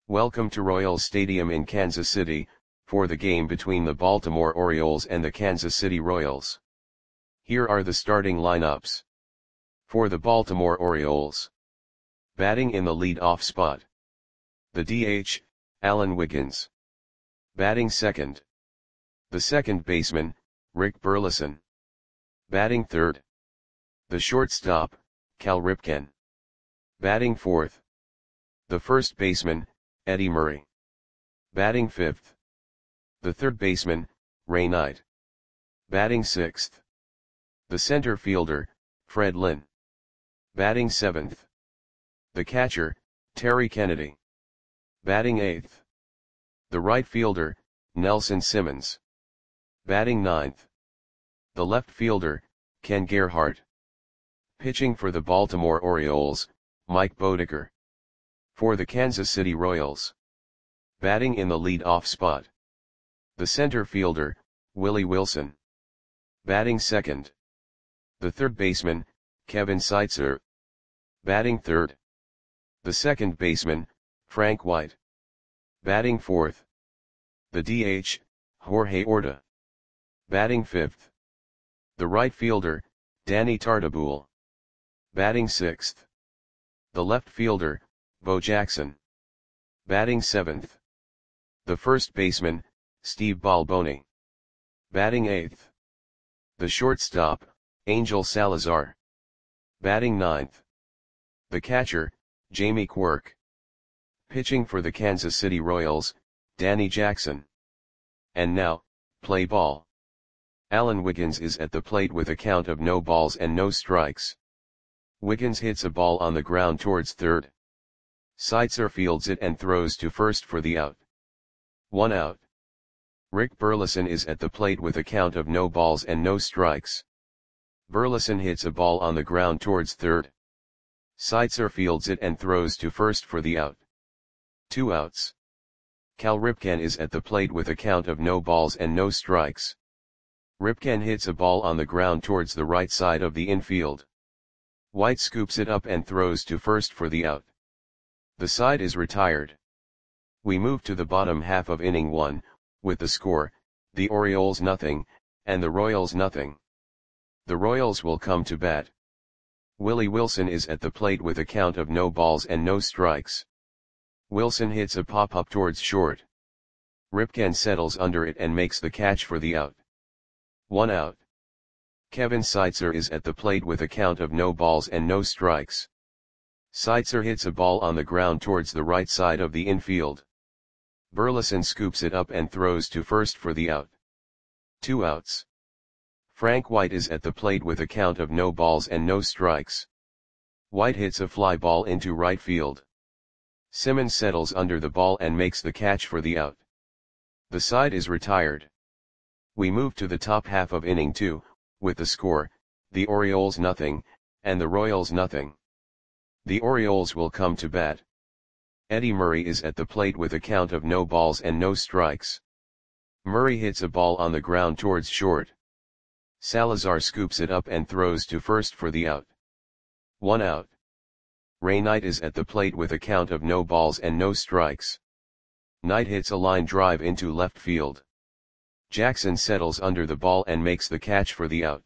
Welcome to Royals Stadium in Kansas City, for the game between the Baltimore Orioles and the Kansas City Royals. Here are the starting lineups. For the Baltimore Orioles. Batting in the lead-off spot. The DH, Alan Wiggins. Batting second. The second baseman, Rick Burleson. Batting third. The shortstop, Cal Ripken. Batting fourth. The first baseman, Eddie Murray. Batting fifth. The third baseman, Ray Knight. Batting sixth. The center fielder, Fred Lynn. Batting seventh. The catcher, Terry Kennedy. Batting eighth. The right fielder, Nelson Simmons. Batting ninth. The left fielder, Ken Gerhart. Pitching for the Baltimore Orioles, Mike Boddicker. For the Kansas City Royals. Batting in the lead-off spot. The center fielder, Willie Wilson. Batting second. The third baseman, Kevin Seitzer. Batting third. The second baseman, Frank White. Batting fourth. The DH, Jorge Orta. Batting fifth. The right fielder, Danny Tartabull. Batting sixth. The left fielder, Bo Jackson. Batting seventh. The first baseman, Steve Balboni. Batting eighth. The shortstop, Angel Salazar. Batting ninth. The catcher, Jamie Quirk. Pitching for the Kansas City Royals, Danny Jackson. And now, play ball. Alan Wiggins is at the plate with a count of no balls and no strikes. Wiggins hits a ball on the ground towards third. Seitzer fields it and throws to first for the out. 1 out. Rick Burleson is at the plate with a count of no balls and no strikes. Burleson hits a ball on the ground towards third. Seitzer fields it and throws to first for the out. 2 outs. Cal Ripken is at the plate with a count of no balls and no strikes. Ripken hits a ball on the ground towards the right side of the infield. White scoops it up and throws to first for the out. The side is retired. We move to the bottom half of inning 1, with the score, the Orioles nothing, and the Royals nothing. The Royals will come to bat. Willie Wilson is at the plate with a count of no balls and no strikes. Wilson hits a pop-up towards short. Ripken settles under it and makes the catch for the out. 1 out. Kevin Seitzer is at the plate with a count of no balls and no strikes. Seitzer hits a ball on the ground towards the right side of the infield. Burleson scoops it up and throws to first for the out. 2 outs. Frank White is at the plate with a count of no balls and no strikes. White hits a fly ball into right field. Simmons settles under the ball and makes the catch for the out. The side is retired. We move to the top half of inning 2, with the score, the Orioles nothing, and the Royals nothing. The Orioles will come to bat. Eddie Murray is at the plate with a count of no balls and no strikes. Murray hits a ball on the ground towards short. Salazar scoops it up and throws to first for the out. 1 out. Ray Knight is at the plate with a count of no balls and no strikes. Knight hits a line drive into left field. Jackson settles under the ball and makes the catch for the out.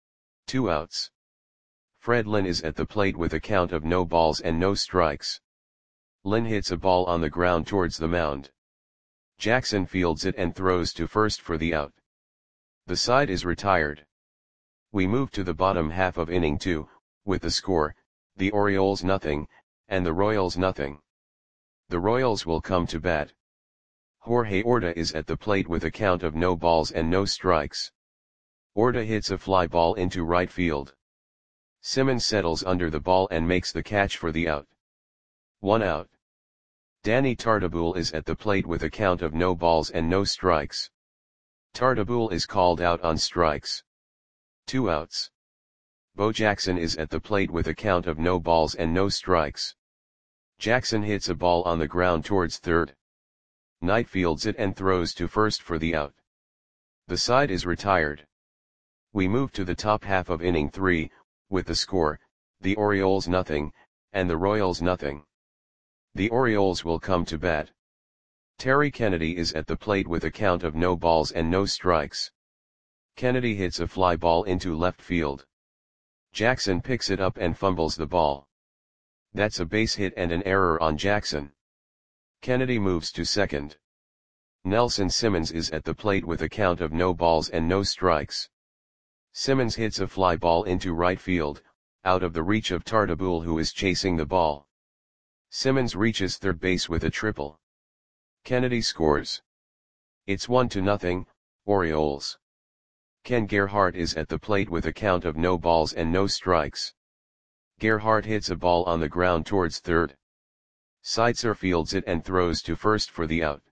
2 outs. Fred Lynn is at the plate with a count of no balls and no strikes. Lynn hits a ball on the ground towards the mound. Jackson fields it and throws to first for the out. The side is retired. We move to the bottom half of inning 2, with the score, the Orioles nothing, and the Royals nothing. The Royals will come to bat. Jorge Orta is at the plate with a count of no balls and no strikes. Orta hits a fly ball into right field. Simmons settles under the ball and makes the catch for the out. 1 out. Danny Tartabull is at the plate with a count of no balls and no strikes. Tartabull is called out on strikes. 2 outs. Bo Jackson is at the plate with a count of no balls and no strikes. Jackson hits a ball on the ground towards third. Knight fields it and throws to first for the out. The side is retired. We move to the top half of inning 3, with the score, the Orioles nothing, and the Royals nothing. The Orioles will come to bat. Terry Kennedy is at the plate with a count of no balls and no strikes. Kennedy hits a fly ball into left field. Jackson picks it up and fumbles the ball. That's a base hit and an error on Jackson. Kennedy moves to second. Nelson Simmons is at the plate with a count of no balls and no strikes. Simmons hits a fly ball into right field, out of the reach of Tartabull, who is chasing the ball. Simmons reaches third base with a triple. Kennedy scores. It's 1-0, Orioles. Ken Gerhart is at the plate with a count of no balls and no strikes. Gerhart hits a ball on the ground towards third. Seitzer fields it and throws to first for the out.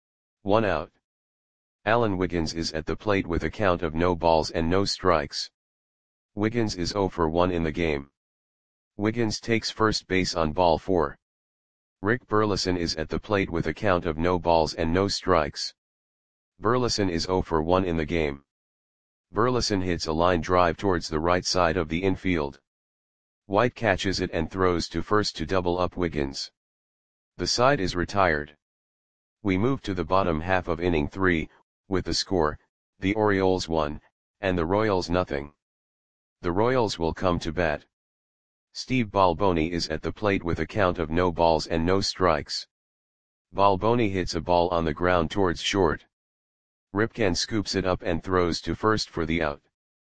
1 out. Alan Wiggins is at the plate with a count of no balls and no strikes. Wiggins is 0 for 1 in the game. Wiggins takes first base on ball 4. Rick Burleson is at the plate with a count of no balls and no strikes. Burleson is 0 for 1 in the game. Burleson hits a line drive towards the right side of the infield. White catches it and throws to first to double up Wiggins. The side is retired. We move to the bottom half of inning 3, with the score, the Orioles 1, and the Royals 0. The Royals will come to bat. Steve Balboni is at the plate with a count of no balls and no strikes. Balboni hits a ball on the ground towards short. Ripken scoops it up and throws to first for the out.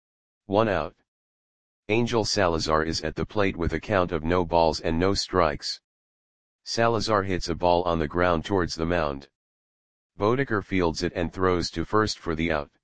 1 out. Angel Salazar is at the plate with a count of no balls and no strikes. Salazar hits a ball on the ground towards the mound. Bodeker fields it and throws to first for the out.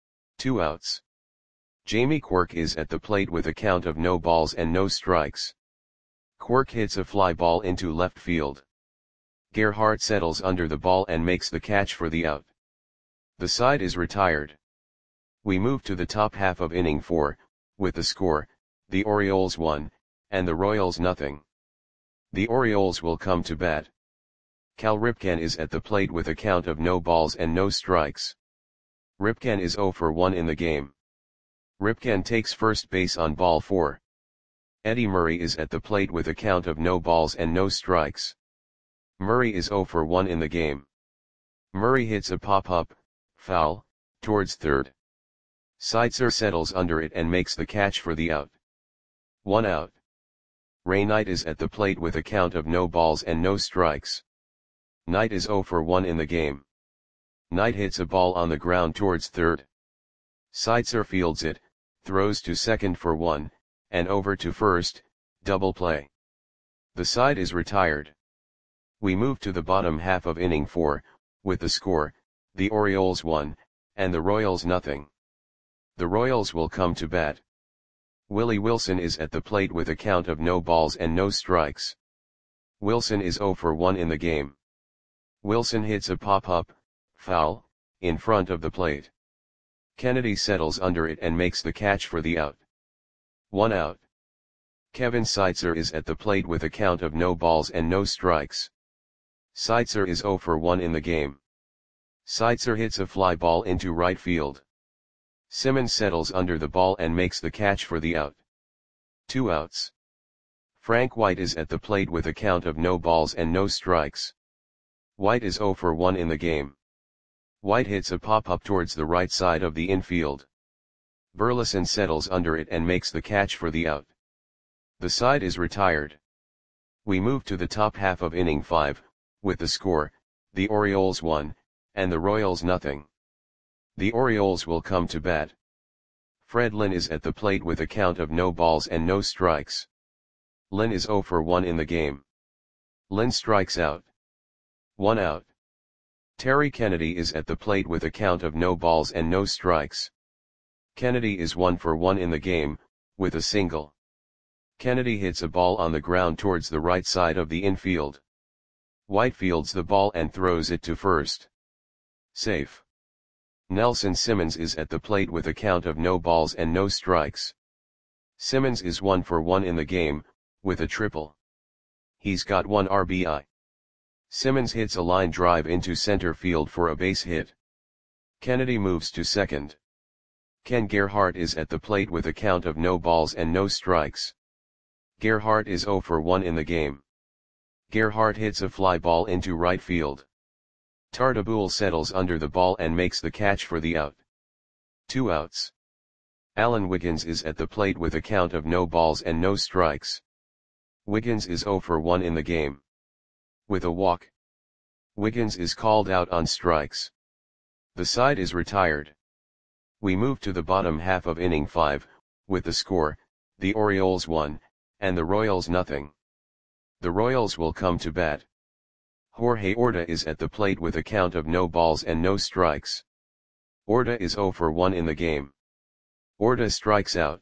2 outs. Jamie Quirk is at the plate with a count of no balls and no strikes. Quirk hits a fly ball into left field. Gerhart settles under the ball and makes the catch for the out. The side is retired. We move to the top half of inning 4, with the score, the Orioles 1, and the Royals 0. The Orioles will come to bat. Cal Ripken is at the plate with a count of no balls and no strikes. Ripken is 0 for 1 in the game. Ripken takes first base on ball 4. Eddie Murray is at the plate with a count of no balls and no strikes. Murray is 0 for 1 in the game. Murray hits a pop-up, foul, towards third. Seitzer settles under it and makes the catch for the out. 1 out. Ray Knight is at the plate with a count of no balls and no strikes. Knight is 0 for 1 in the game. Knight hits a ball on the ground towards third. Seitzer fields it, throws to second for 1, and over to first, double play. The side is retired. We move to the bottom half of inning 4, with the score, the Orioles 1, and the Royals 0. The Royals will come to bat. Willie Wilson is at the plate with a count of no balls and no strikes. Wilson is 0 for 1 in the game. Wilson hits a pop-up, foul, in front of the plate. Kennedy settles under it and makes the catch for the out. 1 out. Kevin Seitzer is at the plate with a count of no balls and no strikes. Seitzer is 0 for 1 in the game. Seitzer hits a fly ball into right field. Simmons settles under the ball and makes the catch for the out. 2 outs. Frank White is at the plate with a count of no balls and no strikes. White is 0 for 1 in the game. White hits a pop-up towards the right side of the infield. Burleson settles under it and makes the catch for the out. The side is retired. We move to the top half of inning 5, with the score, the Orioles 1, and the Royals 0. The Orioles will come to bat. Fred Lynn is at the plate with a count of no balls and no strikes. Lynn is 0 for 1 in the game. Lynn strikes out. 1 out. Terry Kennedy is at the plate with a count of no balls and no strikes. Kennedy is 1 for 1 in the game, with a single. Kennedy hits a ball on the ground towards the right side of the infield. White fields the ball and throws it to first. Safe. Nelson Simmons is at the plate with a count of no balls and no strikes. Simmons is 1 for 1 in the game, with a triple. He's got 1 RBI. Simmons hits a line drive into center field for a base hit. Kennedy moves to second. Ken Gerhart is at the plate with a count of no balls and no strikes. Gerhart is 0 for 1 in the game. Gerhardt hits a fly ball into right field. Tartabull settles under the ball and makes the catch for the out. 2 outs. Alan Wiggins is at the plate with a count of no balls and no strikes. Wiggins is 0 for 1 in the game. With a walk, Wiggins is called out on strikes. The side is retired. We move to the bottom half of inning 5, with the score, the Orioles 1, and the Royals nothing. The Royals will come to bat. Jorge Orta is at the plate with a count of no balls and no strikes. Orta is 0 for 1 in the game. Orta strikes out.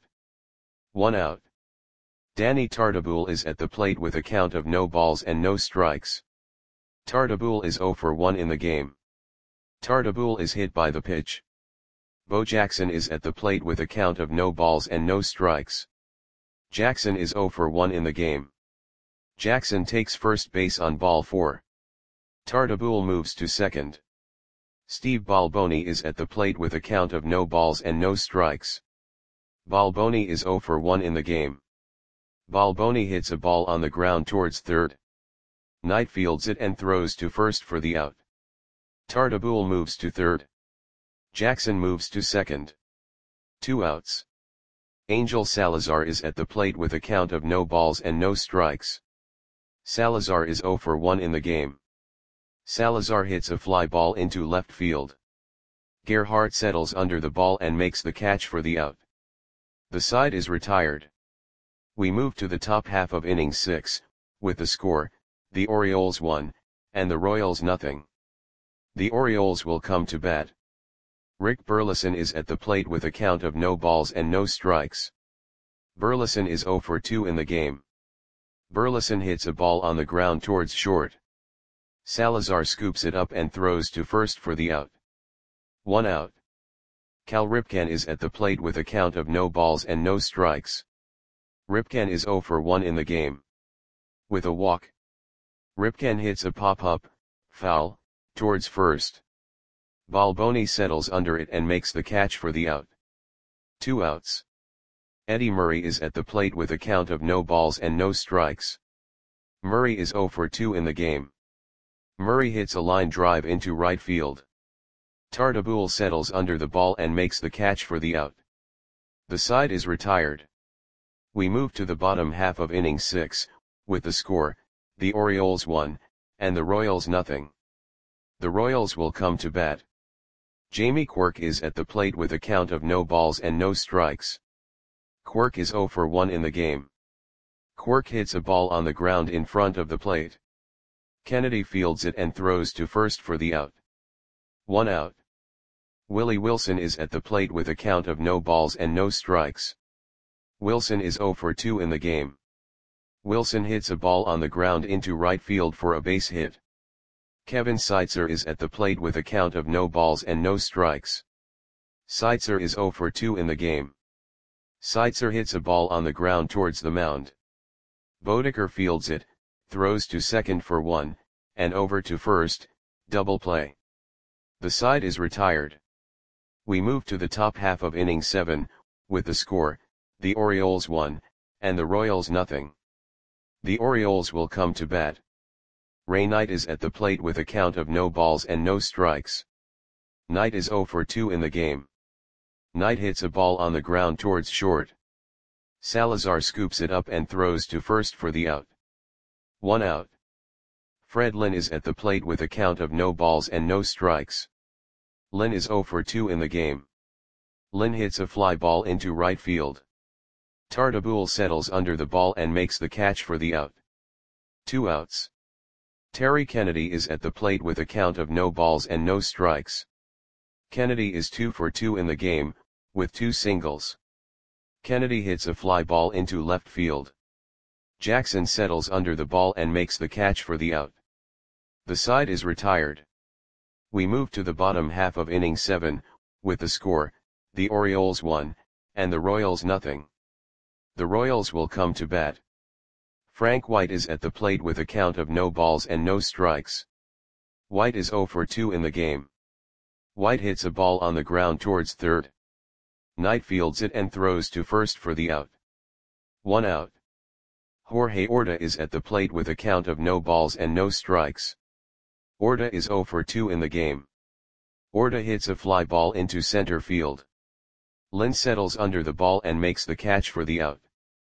1 out. Danny Tartabull is at the plate with a count of no balls and no strikes. Tartabull is 0 for 1 in the game. Tartabull is hit by the pitch. Bo Jackson is at the plate with a count of no balls and no strikes. Jackson is 0 for 1 in the game. Jackson takes first base on ball 4. Tartabull moves to second. Steve Balboni is at the plate with a count of no balls and no strikes. Balboni is 0 for 1 in the game. Balboni hits a ball on the ground towards third. Knight fields it and throws to first for the out. Tartabull moves to third. Jackson moves to second. 2 outs. Angel Salazar is at the plate with a count of no balls and no strikes. Salazar is 0 for 1 in the game. Salazar hits a fly ball into left field. Gerhardt settles under the ball and makes the catch for the out. The side is retired. We move to the top half of inning 6, with the score, the Orioles 1, and the Royals nothing. The Orioles will come to bat. Rick Burleson is at the plate with a count of no balls and no strikes. Burleson is 0 for 2 in the game. Burleson hits a ball on the ground towards short. Salazar scoops it up and throws to first for the out. 1 out. Cal Ripken is at the plate with a count of no balls and no strikes. Ripken is 0 for 1 in the game. With a walk, Ripken hits a pop-up, foul, towards first. Balboni settles under it and makes the catch for the out. 2 outs. Eddie Murray is at the plate with a count of no balls and no strikes. Murray is 0 for 2 in the game. Murray hits a line drive into right field. Tartabull settles under the ball and makes the catch for the out. The side is retired. We move to the bottom half of inning 6, with the score, the Orioles 1, and the Royals nothing. The Royals will come to bat. Jamie Quirk is at the plate with a count of no balls and no strikes. Quirk is 0 for 1 in the game. Quirk hits a ball on the ground in front of the plate. Kennedy fields it and throws to first for the out. 1 out. Willie Wilson is at the plate with a count of no balls and no strikes. Wilson is 0 for 2 in the game. Wilson hits a ball on the ground into right field for a base hit. Kevin Seitzer is at the plate with a count of no balls and no strikes. Seitzer is 0 for 2 in the game. Seitzer hits a ball on the ground towards the mound. Bodeker fields it, throws to second for 1, and over to first, double play. The side is retired. We move to the top half of inning 7, with the score, the Orioles 1, and the Royals nothing. The Orioles will come to bat. Ray Knight is at the plate with a count of no balls and no strikes. Knight is 0 for 2 in the game. Knight hits a ball on the ground towards short. Salazar scoops it up and throws to first for the out. 1 out. Fred Lynn is at the plate with a count of no balls and no strikes. Lynn is 0 for 2 in the game. Lynn hits a fly ball into right field. Tartabull settles under the ball and makes the catch for the out. 2 outs. Terry Kennedy is at the plate with a count of no balls and no strikes. Kennedy is 2 for 2 in the game, with 2 singles. Kennedy hits a fly ball into left field. Jackson settles under the ball and makes the catch for the out. The side is retired. We move to the bottom half of inning 7, with the score, the Orioles 1, and the Royals nothing. The Royals will come to bat. Frank White is at the plate with a count of no balls and no strikes. White is 0 for 2 in the game. White hits a ball on the ground towards third. Knight fields it and throws to first for the out. 1 out. Jorge Orta is at the plate with a count of no balls and no strikes. Orta is 0 for 2 in the game. Orta hits a fly ball into center field. Lynn settles under the ball and makes the catch for the out.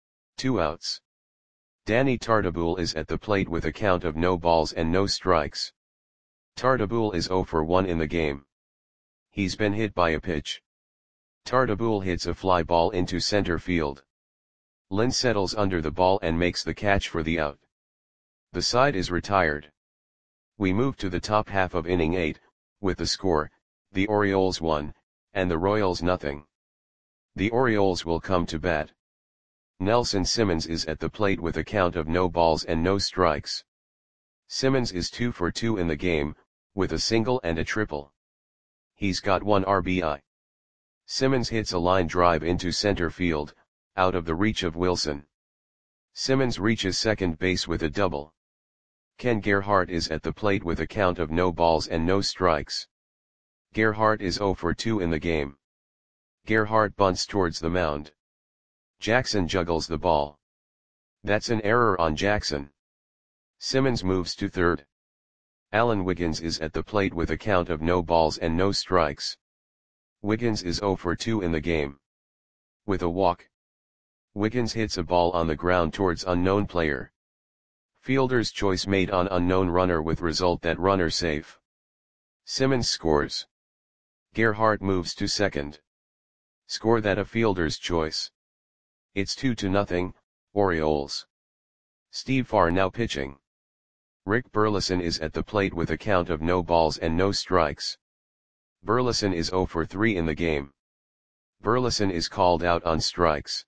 2 outs. Danny Tartabull is at the plate with a count of no balls and no strikes. Tartabull is 0 for 1 in the game. He's been hit by a pitch. Tartabull hits a fly ball into center field. Lynn settles under the ball and makes the catch for the out. The side is retired. We move to the top half of inning 8, with the score, the Orioles 1, and the Royals nothing. The Orioles will come to bat. Nelson Simmons is at the plate with a count of no balls and no strikes. Simmons is 2 for 2 in the game, with a single and a triple. He's got 1 RBI. Simmons hits a line drive into center field, out of the reach of Wilson. Simmons reaches second base with a double. Ken Gerhart is at the plate with a count of no balls and no strikes. Gerhart is 0 for 2 in the game. Gerhart bunts towards the mound. Jackson juggles the ball. That's an error on Jackson. Simmons moves to third. Alan Wiggins is at the plate with a count of no balls and no strikes. Wiggins is 0 for 2 in the game. With a walk. Wiggins hits a ball on the ground towards unknown player. Fielder's choice made on unknown runner with result that runner safe. Simmons scores. Gerhart moves to second. Score that a fielder's choice. It's 2-0, Orioles. Steve Farr now pitching. Rick Burleson is at the plate with a count of no balls and no strikes. Burleson is 0 for 3 in the game. Burleson is called out on strikes.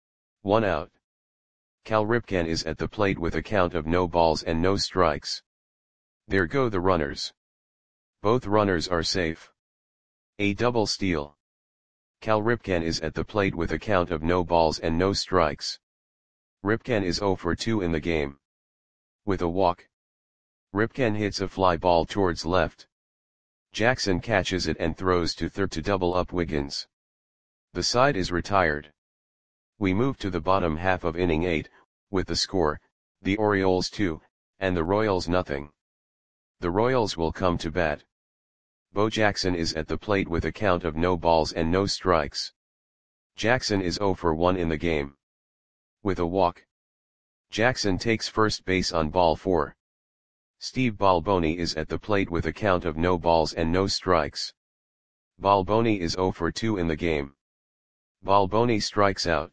1 out. Cal Ripken is at the plate with a count of no balls and no strikes. There go the runners. Both runners are safe. A double steal. Cal Ripken is at the plate with a count of no balls and no strikes. Ripken is 0 for 2 in the game. With a walk. Ripken hits a fly ball towards left. Jackson catches it and throws to third to double up Wiggins. The side is retired. We move to the bottom half of inning 8, with the score, the Orioles 2, and the Royals nothing. The Royals will come to bat. Bo Jackson is at the plate with a count of no balls and no strikes. Jackson is 0 for 1 in the game. With a walk. Jackson takes first base on ball 4. Steve Balboni is at the plate with a count of no balls and no strikes. Balboni is 0 for 2 in the game. Balboni strikes out.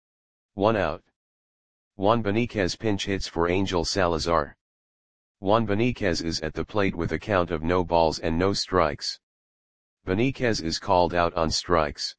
1 out. Juan Beniquez pinch hits for Angel Salazar. Juan Beniquez is at the plate with a count of no balls and no strikes. Beniquez is called out on strikes.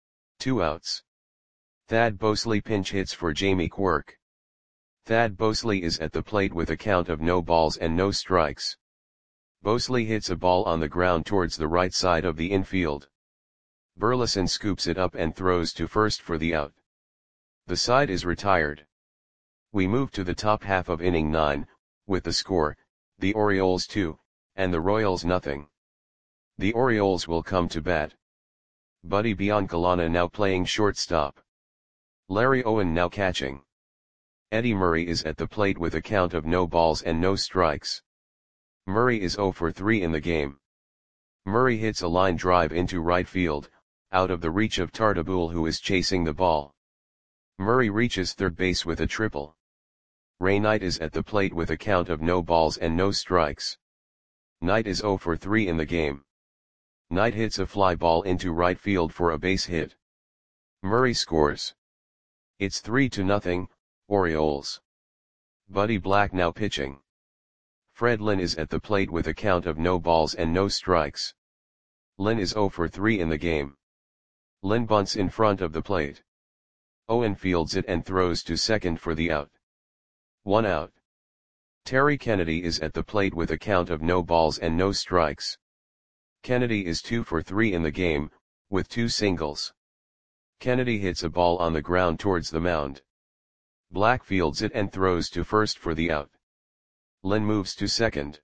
2 outs. Thad Bosley pinch hits for Jamie Quirk. Thad Bosley is at the plate with a count of no balls and no strikes. Bosley hits a ball on the ground towards the right side of the infield. Burleson scoops it up and throws to first for the out. The side is retired. We move to the top half of inning 9, with the score, the Orioles 2, and the Royals nothing. The Orioles will come to bat. Buddy Biancalana now playing shortstop. Larry Owen now catching. Eddie Murray is at the plate with a count of no balls and no strikes. Murray is 0 for 3 in the game. Murray hits a line drive into right field, out of the reach of Tartabull who is chasing the ball. Murray reaches third base with a triple. Ray Knight is at the plate with a count of no balls and no strikes. Knight is 0 for 3 in the game. Knight hits a fly ball into right field for a base hit. Murray scores. It's 3-0, Orioles. Buddy Black now pitching. Fred Lynn is at the plate with a count of no balls and no strikes. Lynn is 0 for 3 in the game. Lynn bunts in front of the plate. Owen fields it and throws to second for the out. 1 out. Terry Kennedy is at the plate with a count of no balls and no strikes. Kennedy is 2 for 3 in the game, with 2 singles. Kennedy hits a ball on the ground towards the mound. Black fields it and throws to first for the out. Lynn moves to second.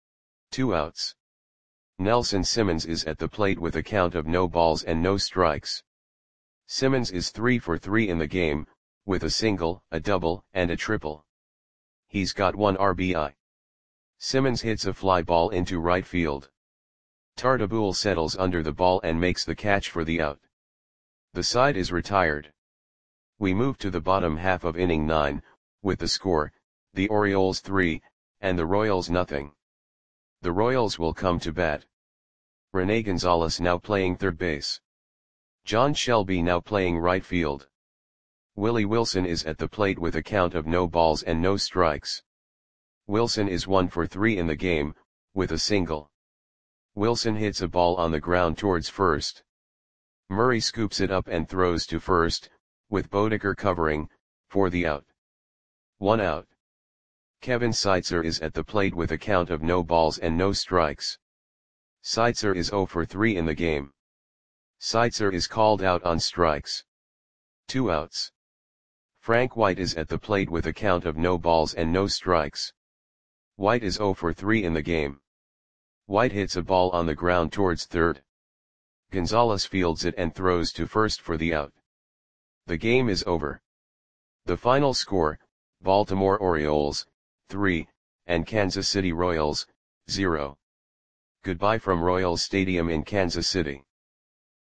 2 outs. Nelson Simmons is at the plate with a count of no balls and no strikes. Simmons is 3 for 3 in the game, with a single, a double, and a triple. He's got 1 RBI. Simmons hits a fly ball into right field. Tartabull settles under the ball and makes the catch for the out. The side is retired. We move to the bottom half of inning 9, with the score, the Orioles 3, and the Royals nothing. The Royals will come to bat. Rene Gonzalez now playing third base. John Shelby now playing right field. Willie Wilson is at the plate with a count of no balls and no strikes. Wilson is 1 for 3 in the game, with a single. Wilson hits a ball on the ground towards first. Murray scoops it up and throws to first, with Bodeker covering, for the out. 1 out. Kevin Seitzer is at the plate with a count of no balls and no strikes. Seitzer is 0 for 3 in the game. Seitzer is called out on strikes. 2 outs. Frank White is at the plate with a count of no balls and no strikes. White is 0 for 3 in the game. White hits a ball on the ground towards third. Gonzalez fields it and throws to first for the out. The game is over. The final score, Baltimore Orioles, 3, and Kansas City Royals, 0. Goodbye from Royals Stadium in Kansas City.